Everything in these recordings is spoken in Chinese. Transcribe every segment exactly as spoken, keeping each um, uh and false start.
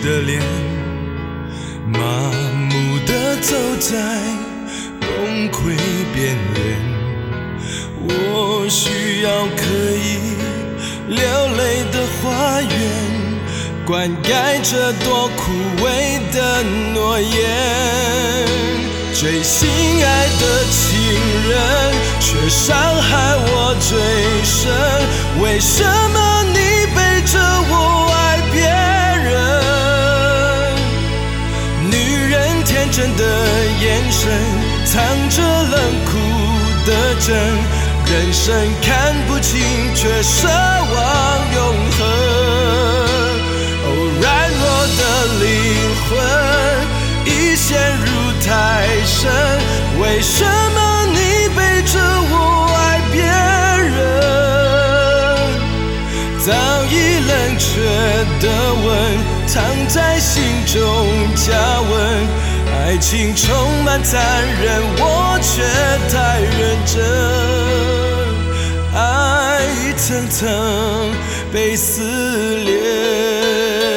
的脸，麻木地走在崩溃边缘。我需要可以流泪的花园，灌溉这多枯萎的诺言。最心爱的情人，却伤害我最深。为什么你背着我爱别人？女人天真的眼神，藏着冷酷的真。人生看不清，却奢望永恒。哦，软弱的灵魂已陷入太深。为什么你背着我爱别人？早已冷却的吻，藏在心中加温。爱情充满残忍，我却太认真。爱一层层被撕裂。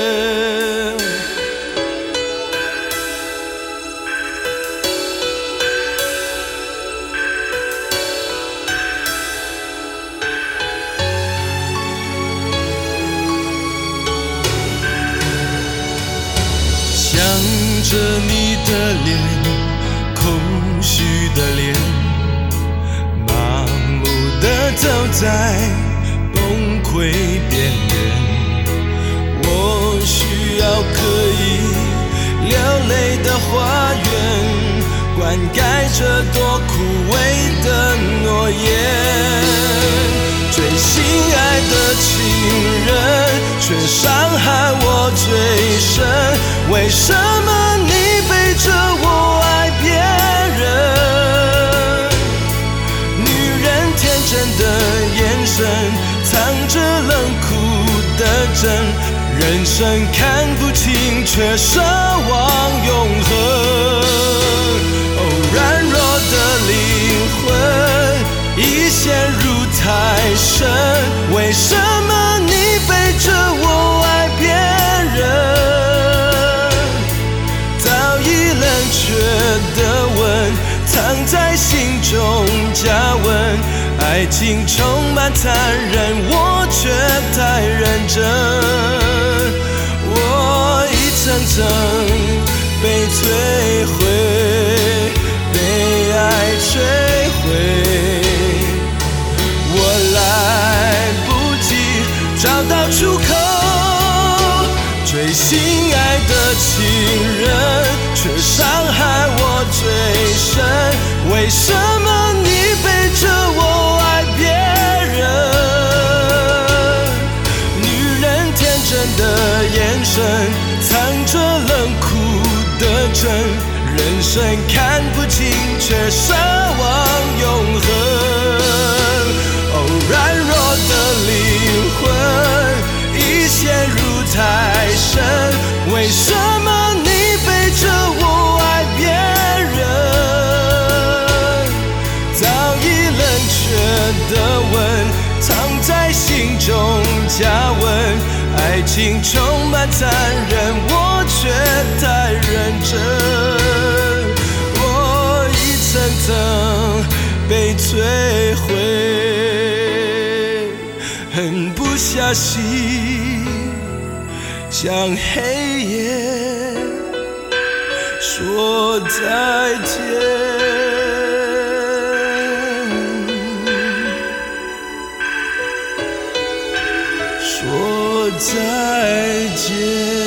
想着你的脸，空虚的脸，麻木地走在崩溃边缘。我需要可以流泪的花园，灌溉这多枯萎的诺言。最心爱的情人，却伤害我最深。为什么你背着我爱别人？女人天真的眼神，藏着冷酷的真。人生看不清，却奢望永恒。哦，软弱的灵魂已陷入太深。为什么你背着我爱别人？早已冷却的吻，藏在心中加温。爱情充满残忍，我却太认真。我一层层被摧毁，被爱摧毁。我来不及找到出口，最心爱的情人，却伤害我最深。为什么你背着我爱别人？女人天真的眼神，藏着冷酷的真。人生看不清，却奢望永恒。哦，软弱的灵魂已陷入太深。为什么你背着我爱别人？早已冷却的吻，藏在心中加温。爱情充满残忍，我却太认真。我一层层被摧毁，狠不下心向黑夜说再见。说再见。